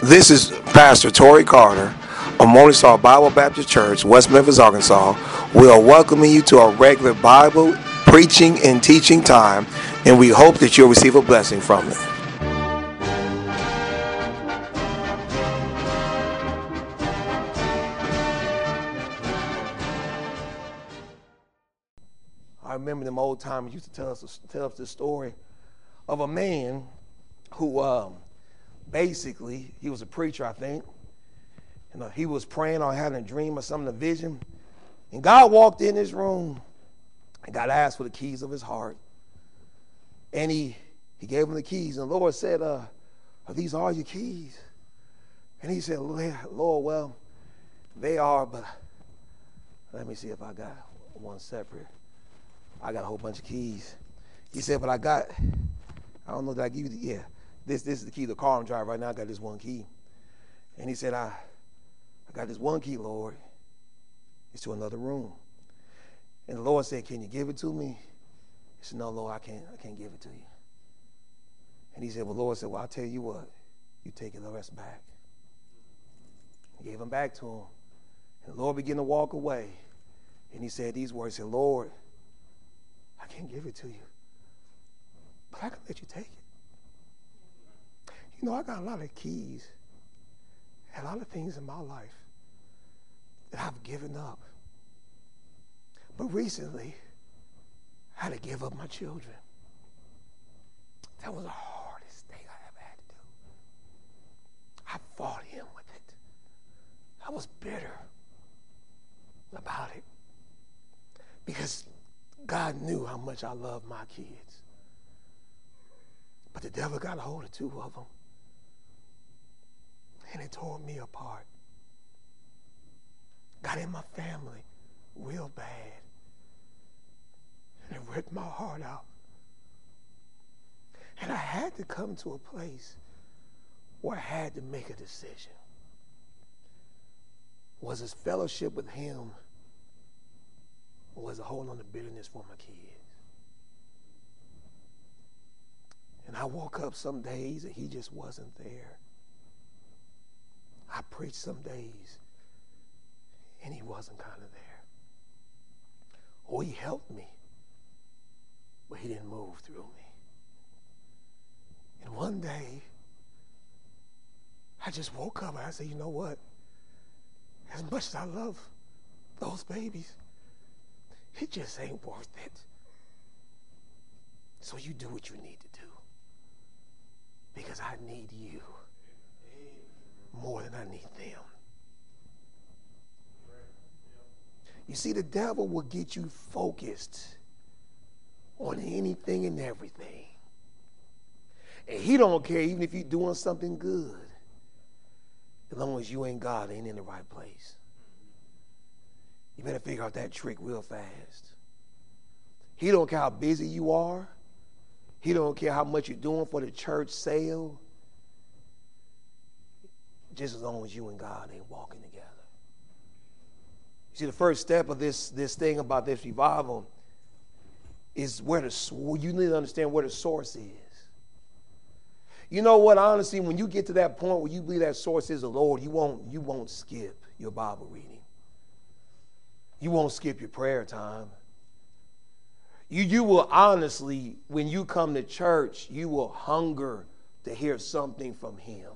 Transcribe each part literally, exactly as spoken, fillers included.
This is Pastor Torrey Carter of Morning Star Bible Baptist Church, West Memphis, Arkansas. We are welcoming you to our regular Bible preaching and teaching time, and we hope that you'll receive a blessing from it. I remember them old timers used to tell us tell us the story of a man who um, basically, he was a preacher, I think, and uh, he was praying or having a dream or something, a vision, and God walked in his room and God asked for the keys of his heart, and he he gave him the keys, and the Lord said, uh, are these all your keys? And he said, Lord, well, they are, but let me see if I got one separate. I got a whole bunch of keys. He said, but I got, I don't know, did I give you the, yeah, this this is the key to the car I'm driving right now. I got this one key. And he said, I, I got this one key, Lord. It's to another room. And the Lord said, can you give it to me? He said, no, Lord, I can't, I can't give it to you. And he said, well, Lord said, well, I'll tell you what, you take the rest back. He gave him back to him. And the Lord began to walk away. And he said these words, he said, Lord, I can't give it to you, but I can let you take it. You know, I got a lot of keys, a lot of things in my life that I've given up. But recently, I had to give up my children. That was the hardest thing I ever had to do. I fought him with it. I was bitter about it because God knew how much I loved my kids. But the devil got a hold of two of them. And it tore me apart. Got in my family real bad. And it ripped my heart out. And I had to come to a place where I had to make a decision. Was this fellowship with him, or was it holding on to bitterness for my kids? And I woke up some days and he just wasn't there. I preached some days and he wasn't kind of there. Oh, he helped me, but he didn't move through me. And one day, I just woke up and I said, you know what? As much as I love those babies, it just ain't worth it. So you do what you need to do. Because I need you more than I need them. You see, the devil will get you focused on anything and everything. And he don't care even if you're doing something good. As long as you ain't God, ain't in the right place. You better figure out that trick real fast. He don't care how busy you are. He don't care how much you're doing for the church sale. Just as long as you and God ain't walking together. You see, the first step of this, this thing about this revival is where the, you need to understand where the source is. You know what, honestly, when you get to that point where you believe that source is the Lord, you won't, you won't skip your Bible reading. You won't skip your prayer time. You, you will honestly, when you come to church, you will hunger to hear something from him.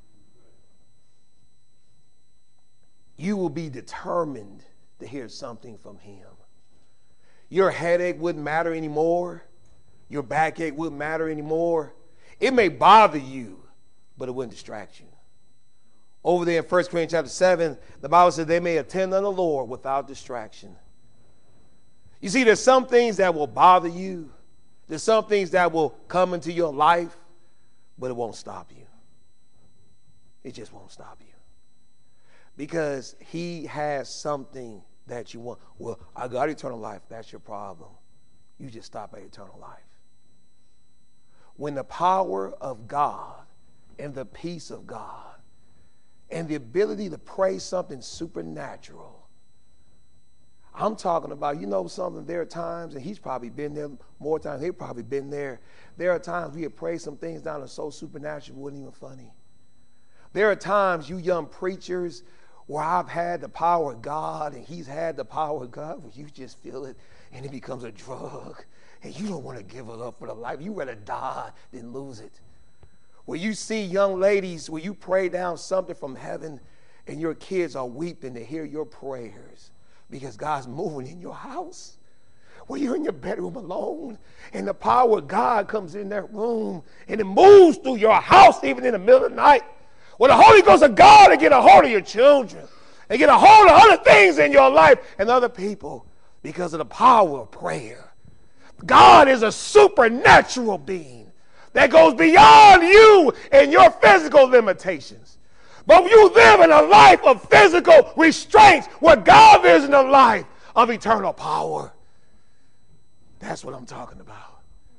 You will be determined to hear something from him. Your headache wouldn't matter anymore. Your backache wouldn't matter anymore. It may bother you, but it wouldn't distract you. Over there in First Corinthians chapter seven, the Bible says they may attend on the Lord without distraction. You see, there's some things that will bother you. There's some things that will come into your life, but it won't stop you. It just won't stop you. Because he has something that you want. Well, I got eternal life. That's your problem. You just stop at eternal life. When the power of God and the peace of God and the ability to pray something supernatural, I'm talking about, you know something, there are times, and he's probably been there more times, they've probably been there. There are times we have prayed some things down that are so supernatural it wasn't even funny. There are times, you young preachers, where I've had the power of God and he's had the power of God, where you just feel it and it becomes a drug and you don't want to give it up for the life. You rather die than lose it. Where you see young ladies, where you pray down something from heaven and your kids are weeping to hear your prayers because God's moving in your house. Where you're in your bedroom alone and the power of God comes in that room and it moves through your house even in the middle of the night. Where the Holy Ghost of God to get a hold of your children and get a hold of other things in your life and other people because of the power of prayer. God is a supernatural being that goes beyond you and your physical limitations. But you live in a life of physical restraints where God lives in a life of eternal power. That's what I'm talking about.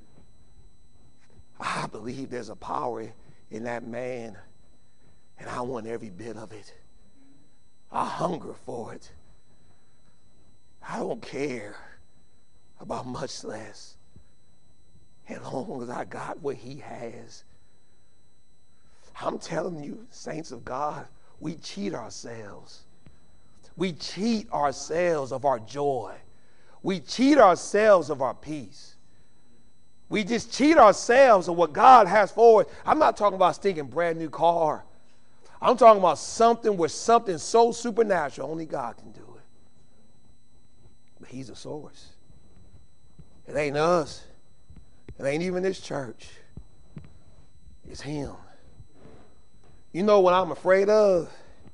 I believe there's a power in that man, and I want every bit of it. I hunger for it. I don't care about much less as long as I got what he has. I'm telling you, saints of God, we cheat ourselves. We cheat ourselves of our joy. We cheat ourselves of our peace. We just cheat ourselves of what God has for us. I'm not talking about stinking brand new car. I'm talking about something where something so supernatural, only God can do it. But he's a source. It ain't us. It ain't even this church. It's him. You know what I'm afraid of?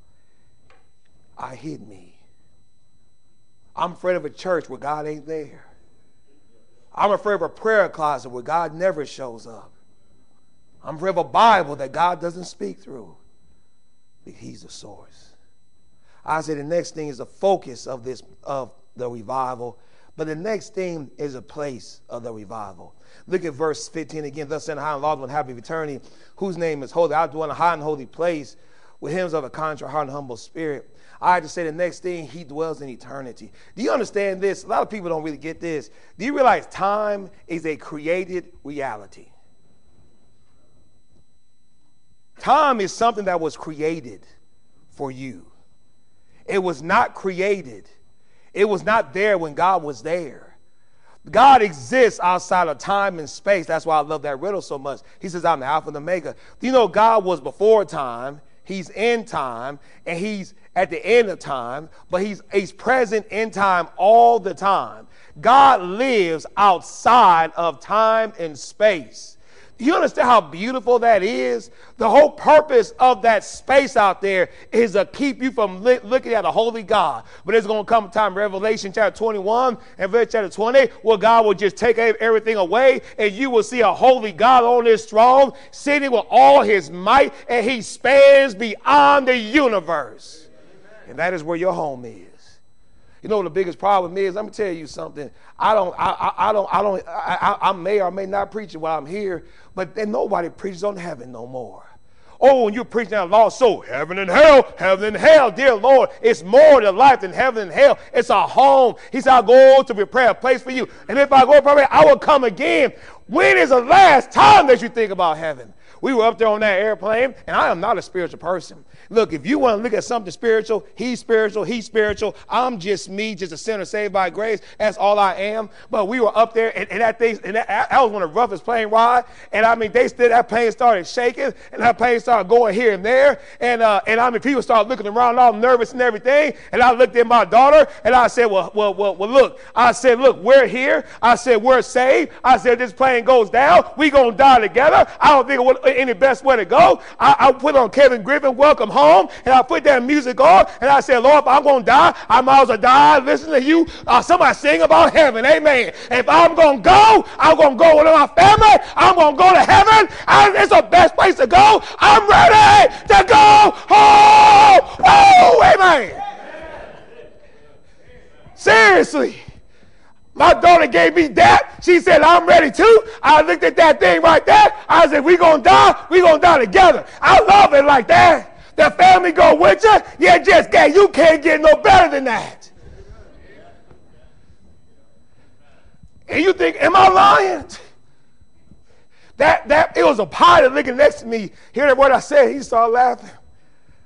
I hid me. I'm afraid of a church where God ain't there. I'm afraid of a prayer closet where God never shows up. I'm afraid of a Bible that God doesn't speak through. He's the source. I say the next thing is the focus of this of the revival. But the next thing is a place of the revival. Look at verse fifteen again. Thus said the high and lofty one, happy of eternity, whose name is holy. I dwell in a high and holy place with hymns of a contrite heart and humble spirit. I had to say the next thing, he dwells in eternity. Do you understand this? A lot of people don't really get this. Do you realize time is a created reality? Time is something that was created for you. It was not created. It was not there when God was there. God exists outside of time and space. That's why I love that riddle so much. He says, I'm the Alpha and the Omega. Do you know God was before time? He's in time, and he's at the end of time, but he's, he's present in time all the time. God lives outside of time and space. Do you understand how beautiful that is? The whole purpose of that space out there is to keep you from li- looking at a holy God. But there's going to come a time, Revelation chapter twenty-one and verse chapter twenty, where God will just take everything away, and you will see a holy God on his throne, sitting with all his might, and he spans beyond the universe. And that is where your home is. You know what the biggest problem is? Let me tell you something. I don't, I, I, I don't, I don't, I, I may or may not preach it while I'm here, but then nobody preaches on heaven no more. Oh, when you're preaching that law, so heaven and hell, heaven and hell, dear Lord, it's more to life than heaven and hell. It's a home. He said, I'll go to prepare a place for you. And if I go prepare, I will come again. When is the last time that you think about heaven? We were up there on that airplane, and I am not a spiritual person. Look, if you want to look at something spiritual, he's spiritual, he's spiritual. I'm just me, just a sinner saved by grace. That's all I am. But we were up there, and, and that thing, and that, that was one of the roughest plane ride. And I mean, they still, that plane started shaking, and that plane started going here and there. And uh, and I mean, people started looking around, all nervous and everything. And I looked at my daughter, and I said, well, well, well, well, look. I said, look, we're here. I said, we're saved. I said, this plane goes down, we gonna die together. I don't think it was any best way to go. I, I put on Kevin Griffin, Welcome Home, and I put that music on, and I said, Lord, if I'm going to die, I might as well die listening to you. Uh, somebody sing about heaven, amen. If I'm going to go, I'm going to go with my family. I'm going to go to heaven. I, it's the best place to go. I'm ready to go home. Oh, amen. Seriously. My daughter gave me that. She said, I'm ready too. I looked at that thing right there. I said, we going to die. we going to die together. I love it like that. The family go with you. You just can't. You can't get no better than that. And you think, am I lying? That, that, it was a pilot looking next to me. Hearing what I said, he started laughing.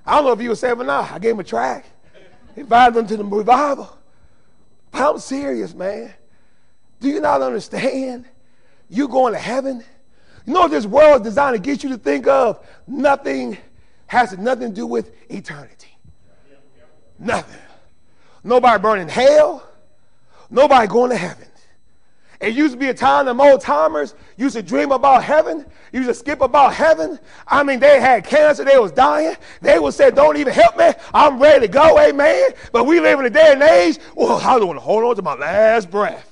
I don't know if he was saved or not. I gave him a track, invited them to the revival. But I'm serious, man. Do you not understand? You going to heaven? You know what this world is designed to get you to think of? Nothing has nothing to do with eternity. Nothing. Nobody burning hell. Nobody going to heaven. It used to be a time them old timers used to dream about heaven, used to skip about heaven. I mean, they had cancer, they was dying. They would say, don't even help me. I'm ready to go, amen. But we live in a day and age, well, I don't want to hold on to my last breath.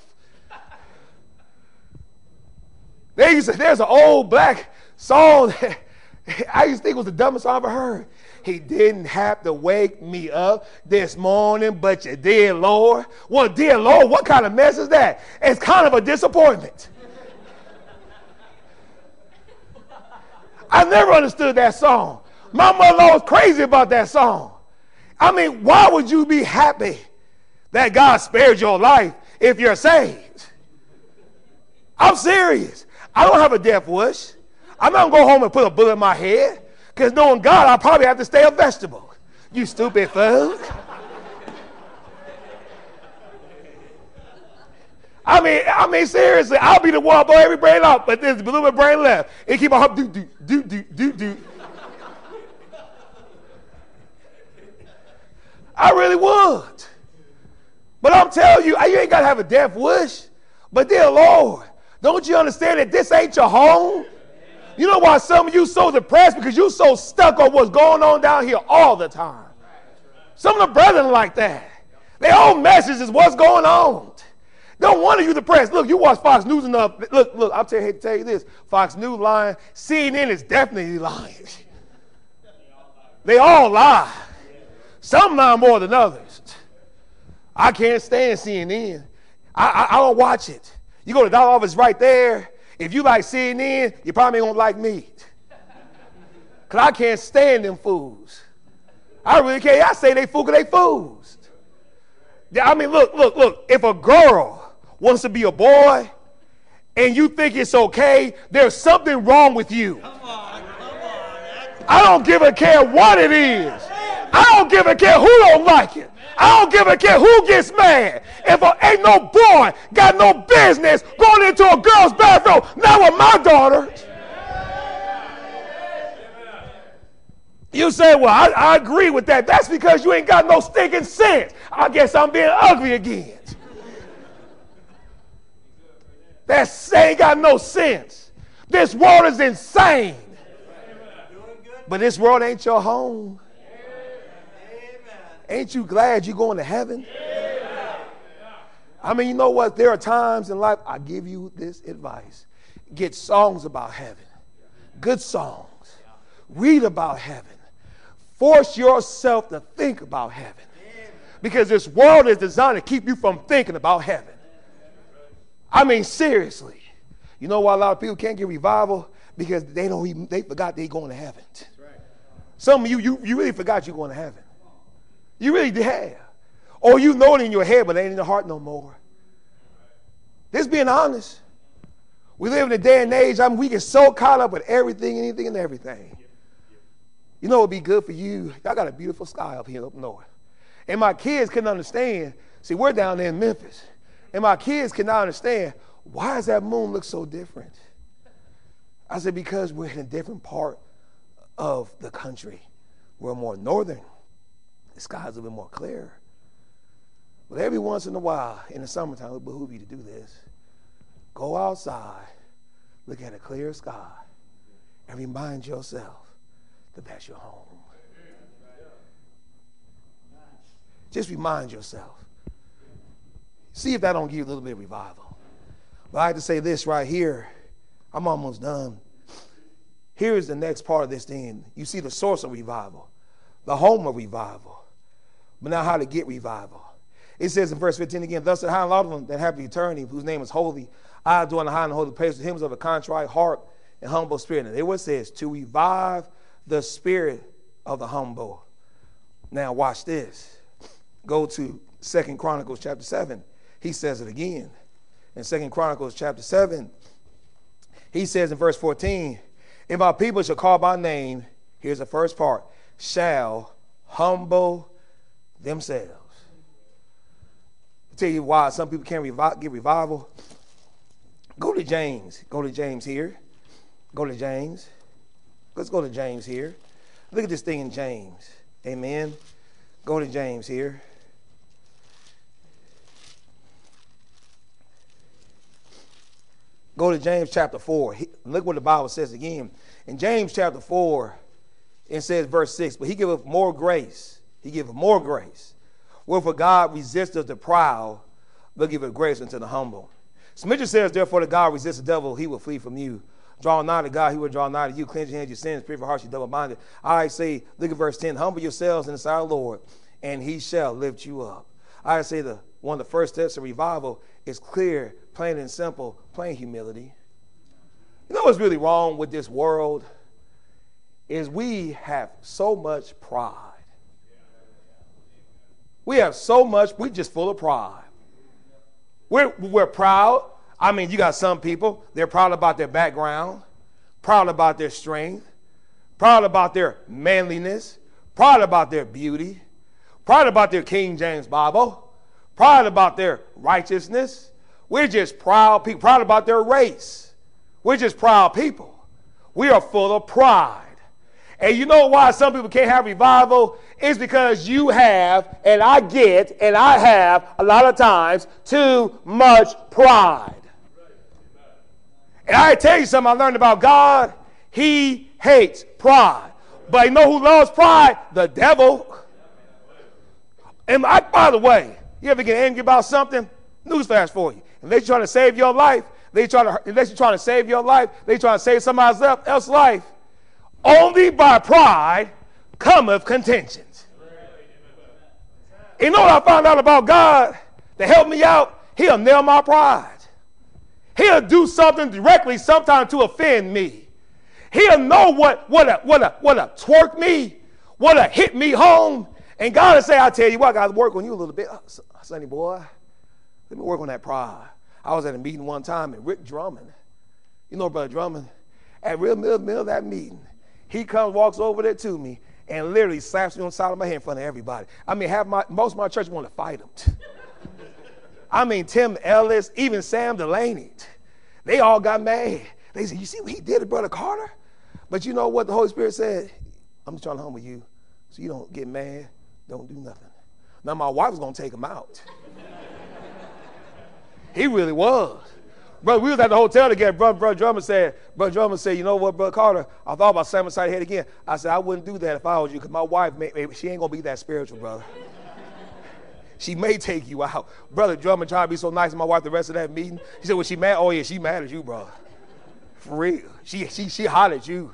They used to, there's an old black song that I used to think was the dumbest song I've ever heard. He didn't have to wake me up this morning, but you did, Lord. Well, dear Lord, what kind of mess is that? It's kind of a disappointment. I never understood that song. My mother-in-law was crazy about that song. I mean, why would you be happy that God spared your life if you're saved? I'm serious. I don't have a death wish. I'm not going to go home and put a bullet in my head. Because knowing God, I'll probably have to stay a vegetable. You stupid fool. I mean, I mean, seriously, I'll be the one to blow every brain out, but there's a little bit of brain left. It keep on do do do do do do. I really would. But I'm telling you, you ain't got to have a death wish. But dear Lord, don't you understand that this ain't your home? You know why some of you so depressed? Because you so stuck on what's going on down here all the time. Some of the brethren like that. Their whole message is what's going on. Don't wonder you depressed. Look, you watch Fox News enough. Look, look, I'll tell you, hate to tell you this. Fox News lying. C N N is definitely lying. They all lie. Some lie more than others. I can't stand C N N. I, I, I don't watch it. You go to the doctor's office right there. If you like C N N, you probably ain't gonna like me. Because I can't stand them fools. I really can't. I say they fool because they fools. I mean, look, look, look. If a girl wants to be a boy and you think it's okay, there's something wrong with you. Come on, come on. I don't give a care what it is. I don't give a care who don't like it. I don't give a care who gets mad. If a, ain't no boy got no business going into a girl's bathroom, not with my daughter. You say, well, I, I agree with that. That's because you ain't got no stinking sense. I guess I'm being ugly again. That ain't got no sense. This world is insane. But this world ain't your home. Ain't you glad you're going to heaven? I mean, you know what? There are times in life, I give you this advice. Get songs about heaven. Good songs. Read about heaven. Force yourself to think about heaven. Because this world is designed to keep you from thinking about heaven. I mean, seriously. You know why a lot of people can't get revival? Because they don't even, they forgot they're going to heaven. Some of you, you, you really forgot you're going to heaven. You really did. Or you know it in your head, but it ain't in your heart no more. Just being honest. We live in a day and age, I mean, we get so caught up with everything, anything, and everything. You know what would be good for you? Y'all got a beautiful sky up here up north. And my kids couldn't understand. See, we're down there in Memphis. And my kids cannot understand, why does that moon look so different? I said, because we're in a different part of the country. We're more northern. The sky's a little bit more clear. But every once in a while, in the summertime, it would behoove you to do this. Go outside, look at a clear sky, and remind yourself that that's your home. Just remind yourself. See if that don't give you a little bit of revival. But I have to say this right here. I'm almost done. Here is the next part of this thing. You see the source of revival, the home of revival. But now how to get revival. It says in verse fifteen again, thus the high and laudable that have the eternity, whose name is holy, I adore the high and holy place with hymns of a contrite heart and humble spirit. And it what says, to revive the spirit of the humble. Now watch this. Go to Second Chronicles chapter seven. He says it again. In Second Chronicles chapter seven, he says in verse fourteen, if my people shall call by name, here's the first part, shall humble themselves. I'll tell you why some people can't revi- get revival. Go to James. Go to James here. Go to James. Let's go to James here. Look at this thing in James. Amen. Go to James here. Go to James chapter four. Look what the Bible says again. In James chapter four, it says verse six, but he giveth more grace. He giveth more grace. Wherefore God resisteth the proud, but giveth grace unto the humble. Scripture says, therefore, the God resists the devil, he will flee from you. Draw nigh to God, he will draw nigh to you. Cleanse your hands, your sins, pray for hearts, you double-minded. I say, look at verse ten, humble yourselves in the sight of the Lord, and he shall lift you up. I say the one of the first steps of revival is clear, plain and simple, plain humility. You know what's really wrong with this world is we have so much pride. We have so much, we're just full of pride. We're, we're proud. I mean, you got some people, they're proud about their background, proud about their strength, proud about their manliness, proud about their beauty, proud about their King James Bible, proud about their righteousness. We're just proud people, proud about their race. We're just proud people. We are full of pride. And you know why some people can't have revival? It's because you have, and I get, and I have a lot of times, too much pride. And I tell you something I learned about God. He hates pride. But you know who loves pride? The devil. And I, by the way, you ever get angry about something? Newsflash for you. Unless you're trying to save your life, they try to, unless you're trying to save your life, they trying to save somebody else's life. Only by pride cometh contentions. You know what I found out about God to help me out? He'll nail my pride. He'll do something directly sometimes to offend me. He'll know what what a what a what a twerk me, what a hit me home. And God will say, I tell you what, I got to work on you a little bit. Oh, Sonny boy, let me work on that pride. I was at a meeting one time and Rick Drummond, you know Brother Drummond, at real middle, middle of that meeting, he comes, walks over there to me, and literally slaps me on the side of my head in front of everybody. I mean, have my, most of my church want to fight him. I mean, Tim Ellis, even Sam Delaney, they all got mad. They said, you see what he did to Brother Carter? But you know what the Holy Spirit said? I'm just trying to humble you so you don't get mad, don't do nothing. Now, my wife was going to take him out. He really was. Brother, we was at the hotel together. Brother, Brother Drummond said, Brother Drummond said, you know what, Brother Carter, I thought about slamming side head again. I said, I wouldn't do that if I was you, because my wife, may, may, she ain't going to be that spiritual, brother. She may take you out. Brother Drummond tried to be so nice to my wife the rest of that meeting. She said, was she mad? Oh, yeah, she mad at you, brother. For real. She, she, she hot at you.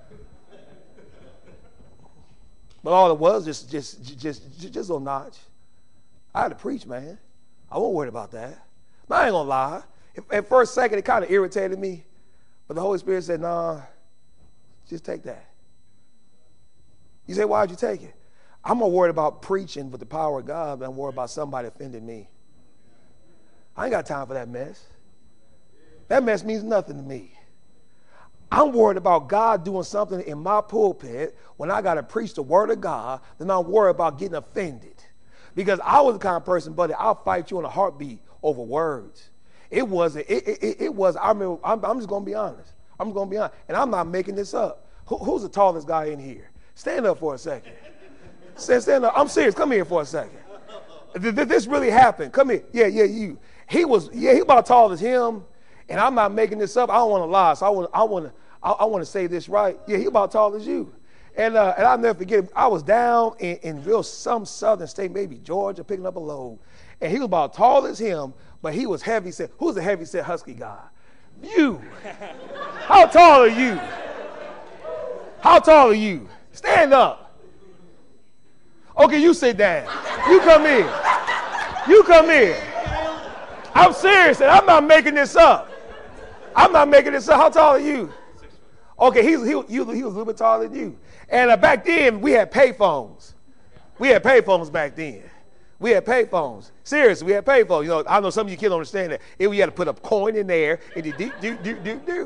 But all it was, just, just, just, just, just a notch. I had to preach, man. I wasn't worried about that. But I ain't going to lie. At first second, it kind of irritated me. But the Holy Spirit said, nah, just take that. You say, why'd you take it? I'm more worried about preaching with the power of God than I'm worried about somebody offending me. I ain't got time for that mess. That mess means nothing to me. I'm worried about God doing something in my pulpit when I got to preach the word of God, then I'm worried about getting offended. Because I was the kind of person, buddy, I'll fight you in a heartbeat over words. It wasn't, it, it, it was, I remember, I'm, I'm just going to be honest. I'm just going to be honest. And I'm not making this up. Who, who's the tallest guy in here? Stand up for a second. Stand, stand up. I'm serious. Come here for a second. This really happened. Come here. Yeah, yeah, you. He was, yeah, he about tall as him. And I'm not making this up. I don't want to lie. So I want, I want to, I, I want to say this right. Yeah, he about tall as you. And uh, and I'll never forget, I was down in, in real some southern state, maybe Georgia, picking up a load. And he was about tall as him, but he was heavy set. Who's the heavy set husky guy? You. How tall are you? How tall are you? Stand up. Okay, you sit down. You come here. You come here. I'm serious, and I'm not making this up. I'm not making this up. How tall are you? Okay, he, he, he, he was a little bit taller than you. And uh, back then, we had pay phones. We had pay phones back then. We had pay phones. Seriously, we had pay phones. You know, I know some of you kids don't understand that. If we had to put a coin in there, and do, do, do, do, do.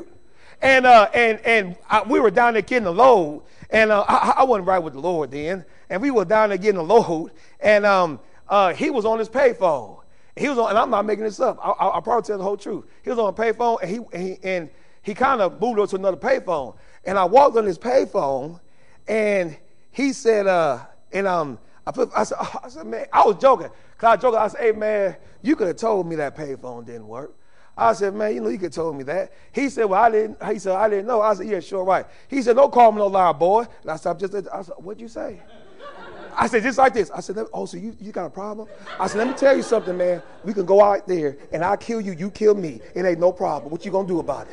And uh, and and I, we were down there getting the load, and uh, I, I wasn't right with the Lord then, and we were down there getting the load, and um, uh, he was on his payphone. He was on, and I'm not making this up. I, I, I'll probably tell the whole truth. He was on a payphone, and he and he, and he kind of moved over to another payphone, and I walked on his payphone, and he said, uh, and um, I put, I said, oh, I said, man, I was joking, cause I was joking. I said, hey man, you could have told me that payphone didn't work. I said, man, you know, you could have told me that. He said, well, I didn't. He said, I didn't know. I said, yeah, sure, right. He said, don't call me no liar, boy. And I said, I'm just, I said, what'd you say? I said, just like this. I said, oh, so you, you got a problem? I said, let me tell you something, man. We can go out there, and I'll kill you, you kill me. It ain't no problem. What you gonna do about it?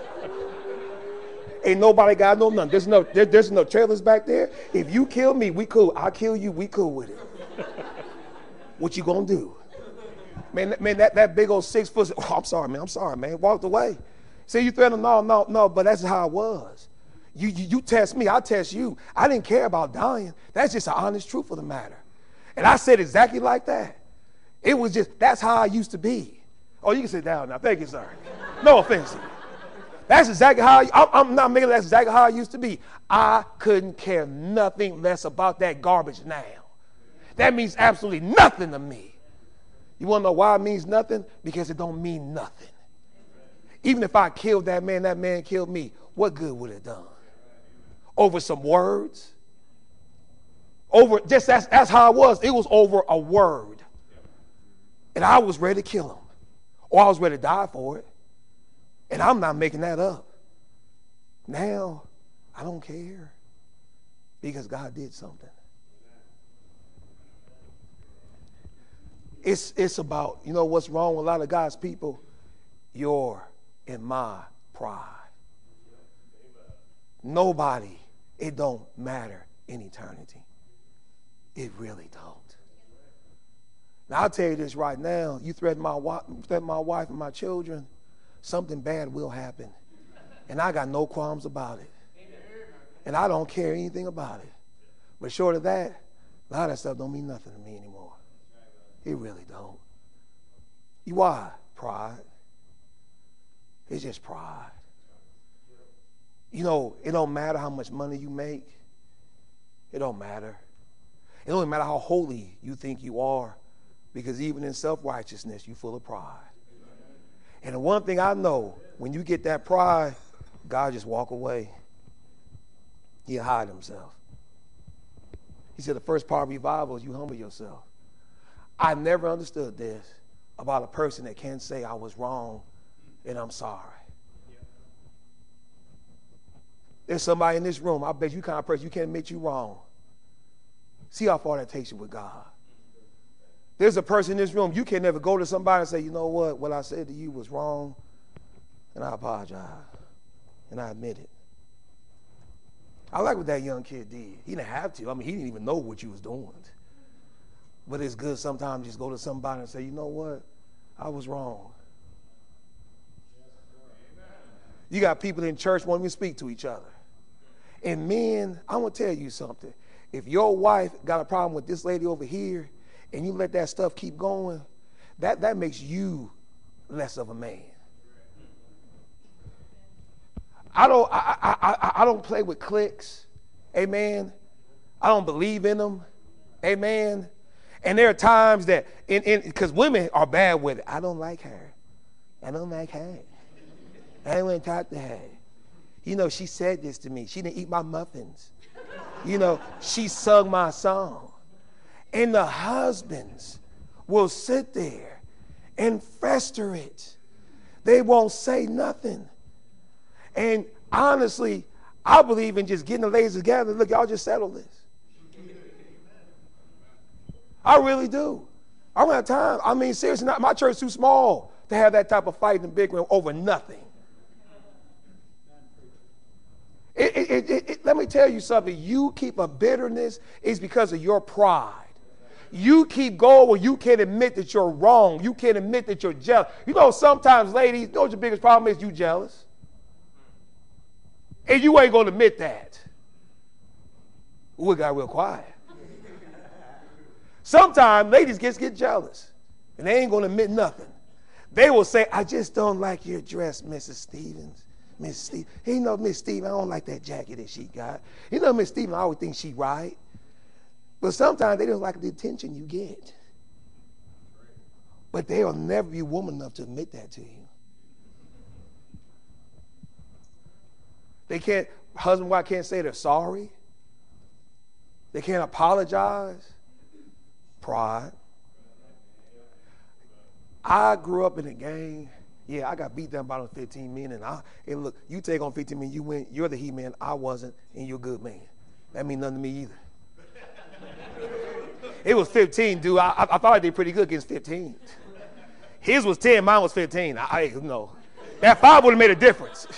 Ain't nobody got no nothing. There's no, there, there's no trailers back there. If you kill me, we cool. I'll kill you, we cool with it. What you gonna do? Man, man, that, that big old six foot, oh, I'm sorry, man, I'm sorry, man, walked away. See, you threatened, no, no, no, but that's how it was. You, you, you test me, I test you. I didn't care about dying. That's just the honest truth of the matter. And I said exactly like that. It was just, that's how I used to be. Oh, you can sit down now. Thank you, sir. No offense to you. That's exactly how, I, I'm, I'm not making that's exactly how I used to be. I couldn't care nothing less about that garbage now. That means absolutely nothing to me. You want to know why it means nothing? Because it don't mean nothing. Even if I killed that man, that man killed me, what good would it done? Over some words? Over, just that's, that's how it was. It was over a word. And I was ready to kill him. Or I was ready to die for it. And I'm not making that up. Now, I don't care. Because God did something. It's, it's about, you know what's wrong with a lot of God's people? Your and my pride. Nobody, it don't matter in eternity. It really don't. Now, I'll tell you this right now. You threaten my, threaten my wife and my children, something bad will happen. And I got no qualms about it. And I don't care anything about it. But short of that, a lot of that stuff don't mean nothing to me anymore. It really don't. You why? Pride. It's just pride. You know, it don't matter how much money you make. It don't matter. It don't matter how holy you think you are, because even in self-righteousness, you're full of pride. And the one thing I know, when you get that pride, God just walk away. He'll hide himself. He said the first part of revival is you humble yourself. I never understood this about a person that can't say I was wrong and I'm sorry. There's somebody in this room, I bet you kind of person, you can't admit you wrong. See how far that takes you with God. There's a person in this room, you can never go to somebody and say, you know what, what I said to you was wrong, and I apologize, and I admit it. I like what that young kid did. He didn't have to. I mean, he didn't even know what you was doing. But it's good sometimes just go to somebody and say, you know what, I was wrong. You got people in church won't even speak to each other. And men, I want to tell you something. If your wife got a problem with this lady over here and you let that stuff keep going, that, that makes you less of a man. I don't, I, I, I, I don't play with cliques. Amen. I don't believe in them. Amen. And there are times that, in, in, because women are bad with it. I don't like her. I don't like her. I don't want to talk to her. You know, she said this to me. She didn't eat my muffins. You know, she sung my song. And the husbands will sit there and fester it. They won't say nothing. And honestly, I believe in just getting the ladies together. Look, y'all just settle this. I really do. I don't have time. I mean, seriously, not, my church's too small to have that type of fight and bickering over nothing. It, it, it, it, let me tell you something. You keep a bitterness is because of your pride. You keep going where you can't admit that you're wrong. You can't admit that you're jealous. You know, sometimes, ladies, you know what your biggest problem is? You jealous. And you ain't going to admit that. Ooh, it got real quiet. Sometimes ladies just get jealous, and they ain't going to admit nothing. They will say, I just don't like your dress, Missus Stevens. Miss Steve. He know Miss Steve, I don't like that jacket that she got. You know Miss Steve, I always think she right. But sometimes they don't like the attention you get. But they'll never be woman enough to admit that to you. They can't, husband and wife can't say they're sorry. They can't apologize. Pride. I grew up in a gang. Yeah, I got beat down by those fifteen men. And I, and look, you take on fifteen men, you win. You're the he man. I wasn't, and you're a good man. That means nothing to me either. It was fifteen, dude. I, I, I thought I did pretty good against fifteen. His was ten, mine was fifteen. I, I you know, that five would have made a difference.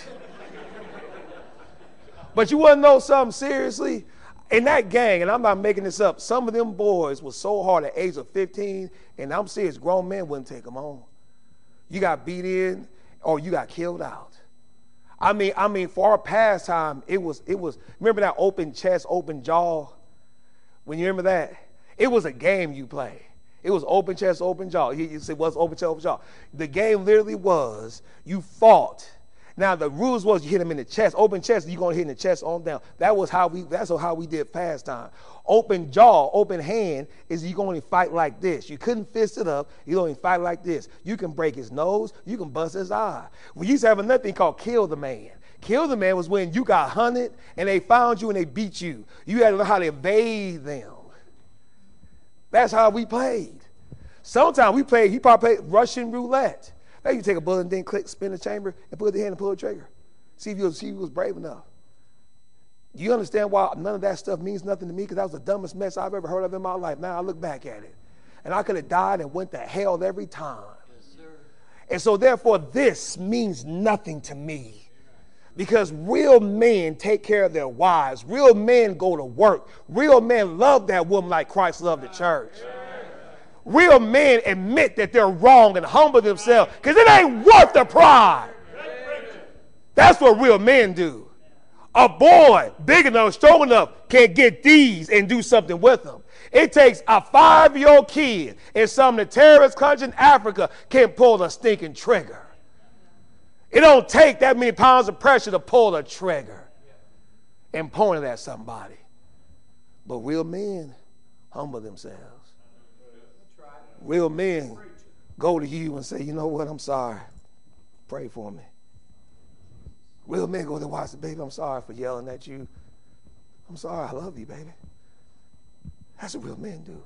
But you want to know something seriously? In that gang, and I'm not making this up, some of them boys was so hard at the age of fifteen, and I'm serious, grown men wouldn't take them on. You got beat in or you got killed out. I mean, I mean, for our pastime, it was, it was, remember that open chest, open jaw? When you remember that? It was a game you play. It was open chest, open jaw. You, you say, what's open chest, open jaw? The game literally was you fought. Now, the rules was you hit him in the chest. Open chest, you're going to hit in the chest on down. That was how we, that's how we did pastime. Open jaw, open hand is you can only fight like this. You couldn't fist it up. You only fight like this. You can break his nose. You can bust his eye. We used to have another thing called kill the man. Kill the man was when you got hunted and they found you and they beat you. You had to learn how to evade them. That's how we played. Sometimes we played, he probably played Russian roulette. Now you take a bullet and then click, spin the chamber, and put the hand and pull the trigger. See if you, see if you was brave enough. You understand why none of that stuff means nothing to me? Because that was the dumbest mess I've ever heard of in my life. Now I look back at it. And I could have died and went to hell every time. Yes, sir. And so therefore this means nothing to me. Because real men take care of their wives. Real men go to work. Real men love that woman like Christ loved the church. Real men admit that they're wrong and humble themselves because it ain't worth the pride. That's what real men do. A boy big enough, strong enough can get these and do something with them. It takes a five-year-old kid in some of the terrorist countries in Africa can pull a stinking trigger. It don't take that many pounds of pressure to pull a trigger and point it at somebody. But real men humble themselves. Real men go to you and say, you know what, I'm sorry. Pray for me. Real men go to wife and say, baby, I'm sorry for yelling at you. I'm sorry, I love you, baby. That's what real men do.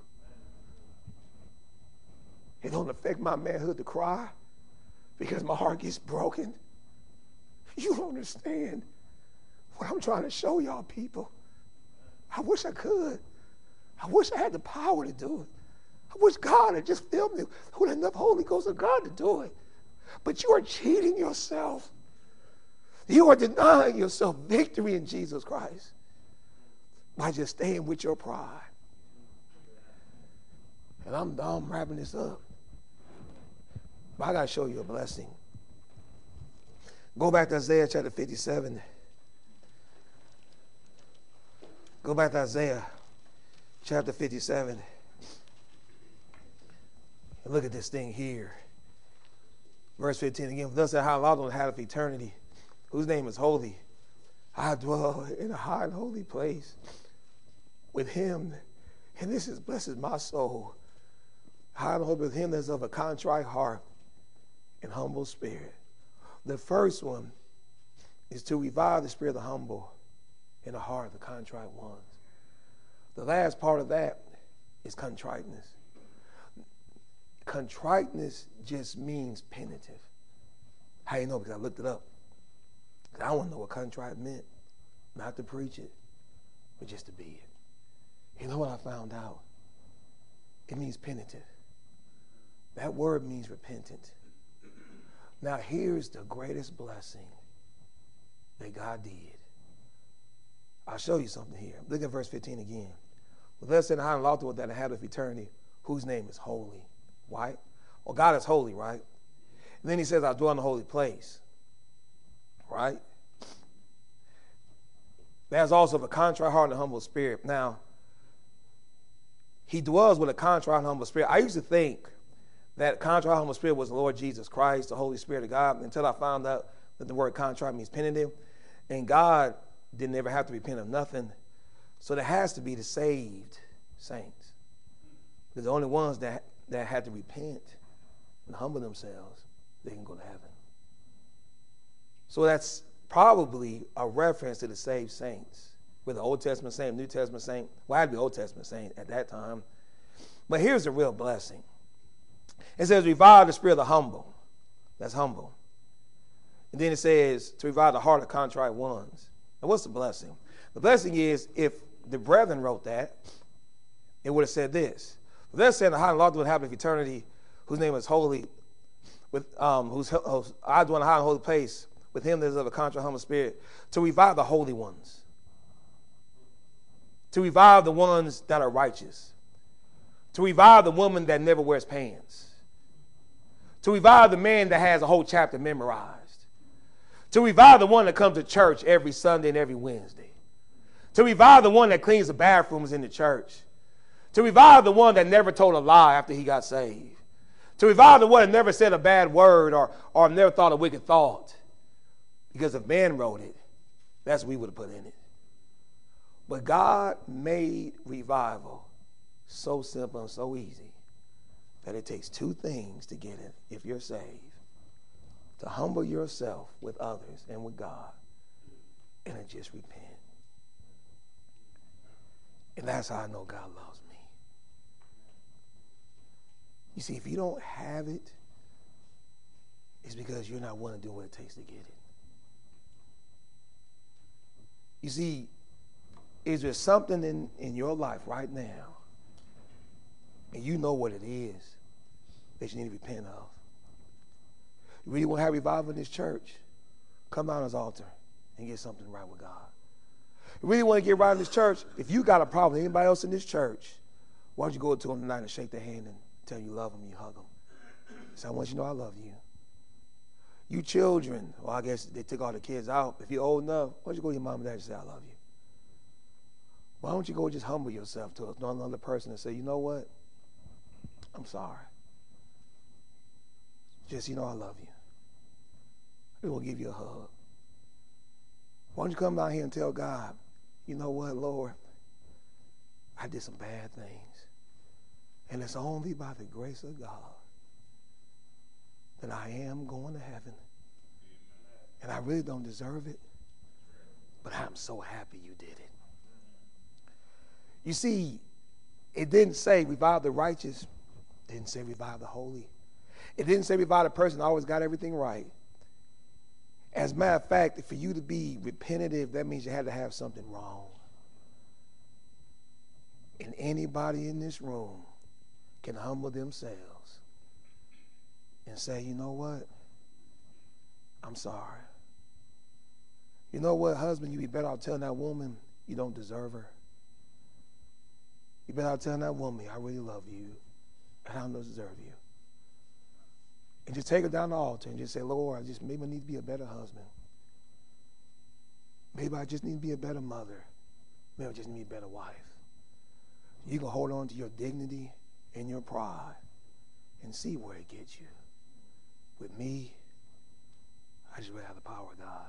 It don't affect my manhood to cry because my heart gets broken. You don't understand what I'm trying to show y'all people. I wish I could. I wish I had the power to do it. I wish God had just filled me with enough Holy Ghost of God to do it. But you are cheating yourself. You are denying yourself victory in Jesus Christ by just staying with your pride. And I'm, I'm wrapping this up. But I got to show you a blessing. Go back to Isaiah chapter fifty-seven. Go back to Isaiah chapter fifty-seven. And look at this thing here. Verse fifteen again. Thus said how long had of eternity, whose name is holy. I dwell in a high and holy place with him. And this is blesses my soul. High and holy with him that's of a contrite heart and humble spirit. The first one is to revive the spirit of the humble and the heart of the contrite ones. The last part of that is contriteness. Contriteness just means penitent. How you know? Because I looked it up. I want to know what contrite meant. Not to preach it, but just to be it. You know what I found out? It means penitent. That word means repentant. Now here's the greatest blessing that God did. I'll show you something here. Look at verse fifteen again. With us in high and lofty that inhabit of eternity, whose name is holy. Right? Well, God is holy, right? And then he says, I dwell in the holy place. Right? There's also a contrite heart and a humble spirit. Now, he dwells with a contrite and humble spirit. I used to think that contrite and humble spirit was the Lord Jesus Christ, the Holy Spirit of God, until I found out that the word contrite means penitent. And God didn't ever have to repent of nothing. So there has to be the saved saints. Because the only ones that, that had to repent and humble themselves, they can go to heaven. So that's probably a reference to the saved saints. With the Old Testament saint, New Testament saint. Well, I had to be Old Testament saint at that time. But here's the real blessing. It says, revive the spirit of the humble. That's humble. And then it says, to revive the heart of contrite ones. Now, what's the blessing? The blessing is, if the brethren wrote that, it would have said this. They're saying the high and lofty would have of eternity, whose name is holy, with um, whose, whose I dwell in a high and holy place, with him that is of a contrite humble spirit, to revive the holy ones. To revive the ones that are righteous. To revive the woman that never wears pants. To revive the man that has a whole chapter memorized. To revive the one that comes to church every Sunday and every Wednesday. To revive the one that cleans the bathrooms in the church. To revive the one that never told a lie after he got saved. To revive the one that never said a bad word or, or never thought a wicked thought. Because if man wrote it, that's what we would have put in it. But God made revival so simple and so easy that it takes two things to get it if you're saved. To humble yourself with others and with God, and to just repent. And that's how I know God loves me. You see, if you don't have it, it's because you're not willing to do what it takes to get it. You see, is there something in, in your life right now, and you know what it is, that you need to repent of? You really want to have revival in this church? Come down this altar and get something right with God. You really want to get right in this church? If you got a problem with anybody else in this church, why don't you go to them tonight and shake their hand and tell them you love them, you hug them. Say, I want you to know I love you. You children, well, I guess they took all the kids out. If you're old enough, why don't you go to your mom and dad and say, I love you? Why don't you go just humble yourself to another person and say, you know what? I'm sorry. Just, you know, I love you. I will give you a hug. Why don't you come down here and tell God, you know what, Lord? I did some bad things. And it's only by the grace of God that I am going to heaven. And I really don't deserve it. But I'm so happy you did it. You see, it didn't say revive the righteous. It didn't say revive the holy. It didn't say revive the person that always got everything right. As a matter of fact, for you to be repentative, that means you had to have something wrong. And anybody in this room can humble themselves and say, you know what? I'm sorry. You know what, husband? You'd be better off telling that woman you don't deserve her. You better off telling that woman, I really love you, and I don't deserve you. And just take her down the altar and just say, Lord, I just maybe I need to be a better husband. Maybe I just need to be a better mother. Maybe I just need to be a better wife. You can hold on to your dignity and your pride and see where it gets you. With me, I just really have the power of God.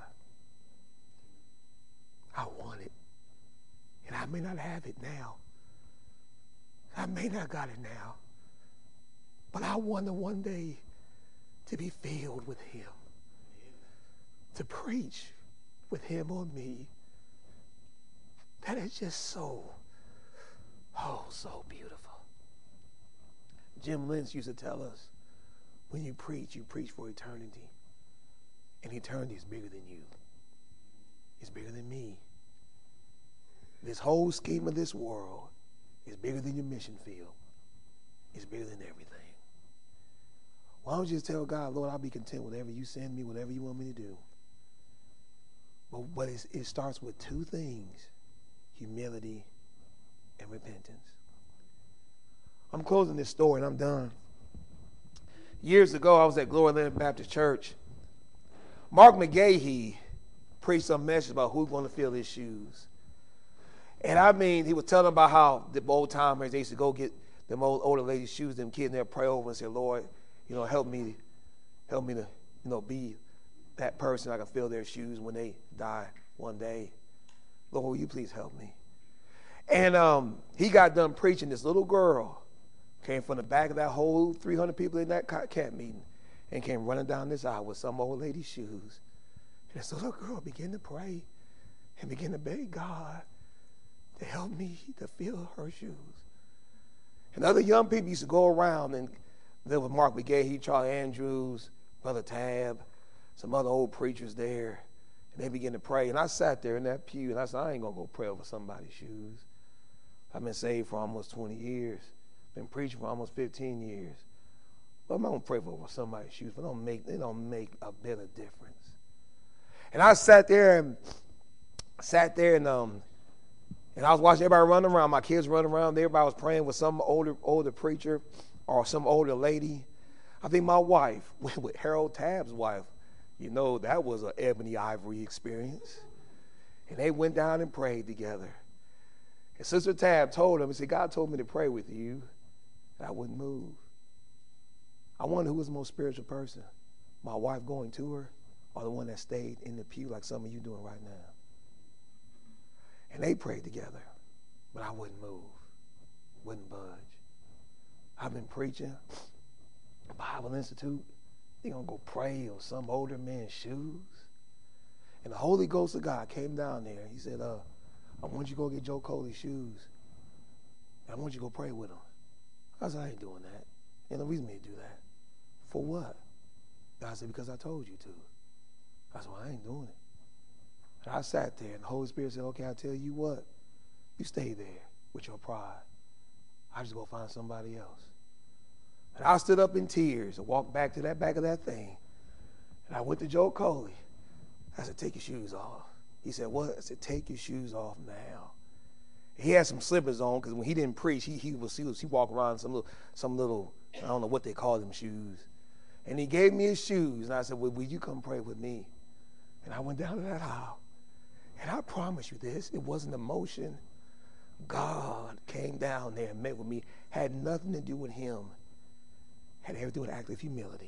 I want it. And I may not have it now. I may not got it now. But I want to one day to be filled with him. To preach with him on me. That is just so, oh, so beautiful. Jim Lynch used to tell us, when you preach, you preach for eternity. And eternity is bigger than you. It's bigger than me. This whole scheme of this world is bigger than your mission field. It's bigger than everything. Why don't you just tell God, Lord, I'll be content with whatever you send me, whatever you want me to do. But, but it's, it starts with two things, humility and repentance. I'm closing this story and I'm done. Years ago, I was at Glory Land Baptist Church. Mark McGahee preached some message about who's going to fill his shoes. And I mean, he was telling about how the old timers, they used to go get them old older ladies' shoes, them kids, and they'll pray over and say, Lord, you know, help me, help me to, you know, be that person, I can fill their shoes when they die one day. Lord, will you please help me? And um, he got done preaching. This little girl came from the back of that whole three hundred people in that camp meeting and came running down this aisle with some old lady's shoes. And this little girl began to pray and began to beg God to help me to fill her shoes. And other young people used to go around, and there was Mark McGahee, Charlie Andrews, Brother Tab, some other old preachers there, and they began to pray. And I sat there in that pew, and I said, I ain't going to go pray over somebody's shoes. I've been saved for almost twenty years, been preaching for almost fifteen years. But I'm not going to pray for over somebody's shoes, but they don't make, they don't make a bit of difference. And I sat there and sat there and um and I was watching everybody run around. My kids running around. Everybody was praying with some older older preacher or some older lady. I think my wife, with Harold Tabb's wife, you know, that was an ebony ivory experience. And they went down and prayed together. And Sister Tabb told him, he said, God told me to pray with you, and I wouldn't move. I wonder who was the most spiritual person, my wife going to her or the one that stayed in the pew like some of you doing right now. And they prayed together, but I wouldn't move, wouldn't budge. I've been preaching Bible Institute. You're going to go pray on some older man's shoes? And the Holy Ghost of God came down there. He said, uh, I want you to go get Joe Coley's shoes. And I want you to go pray with him. I said, I ain't doing that. Ain't no reason me to do that. For what? God said, because I told you to. I said, well, I ain't doing it. And I sat there, and the Holy Spirit said, okay, I tell you what. You stay there with your pride. I just go find somebody else. And I stood up in tears and walked back to that back of that thing. And I went to Joe Coley. I said, take your shoes off. He said, what? I said, take your shoes off now. He had some slippers on because when he didn't preach, he he was he was he walked around in some little some little I don't know what they call them shoes. And he gave me his shoes, and I said, well, will you come pray with me? And I went down to that aisle. And I promise you this, it wasn't emotion. God came down there and met with me. Had nothing to do with him. Had everything to do with an act of humility.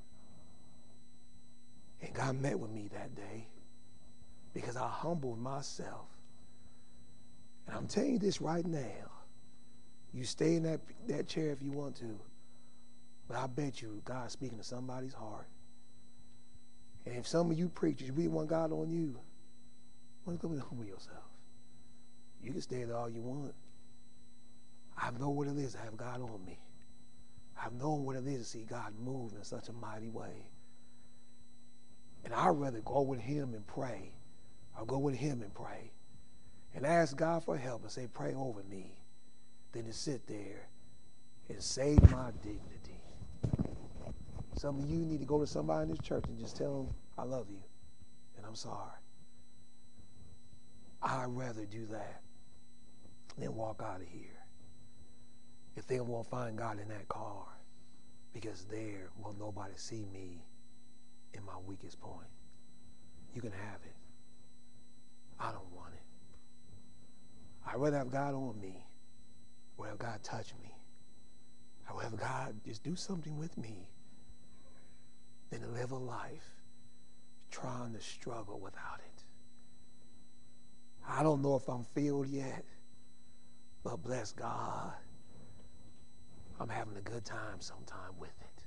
And God met with me that day because I humbled myself. And I'm telling you this right now. You stay in that, that chair if you want to. But I bet you God's speaking to somebody's heart. And if some of you preachers, you really want God on you, why don't you humble yourself? You can stay there all you want. I know what it is to have God on me. I've known what it is to see God move in such a mighty way. And I'd rather go with him and pray, or go with him and pray, and ask God for help and say, pray over me, than to sit there and save my dignity. Some of you need to go to somebody in this church and just tell them, I love you, and I'm sorry. I'd rather do that than walk out of here if they won't find God in that car, because there will nobody see me in my weakest point. You can have it. I don't want it. I'd rather have God on me, or have God touch me. I'd rather have God just do something with me than to live a life trying to struggle without it. I don't know if I'm filled yet, but bless God, I'm having a good time sometime with it.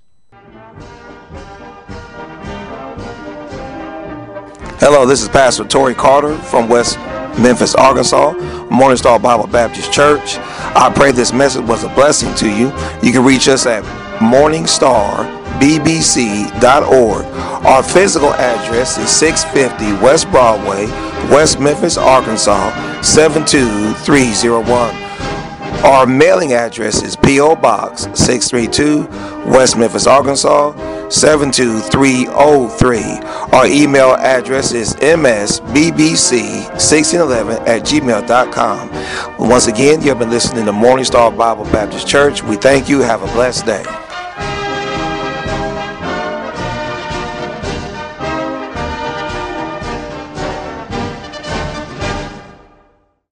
Hello, this is Pastor Torrey Carter from West Memphis, Arkansas, Morning Star Bible Baptist Church. I pray this message was a blessing to you. You can reach us at morning star b b c dot org. Our physical address is six fifty West Broadway, West Memphis, Arkansas, seven two three zero one. Our mailing address is P O Box six three two, West Memphis, Arkansas, seven two three zero three. Our email address is m s b b c sixteen eleven at gmail dot com. Once again, you have been listening to Morning Star Bible Baptist Church. We thank you. Have a blessed day.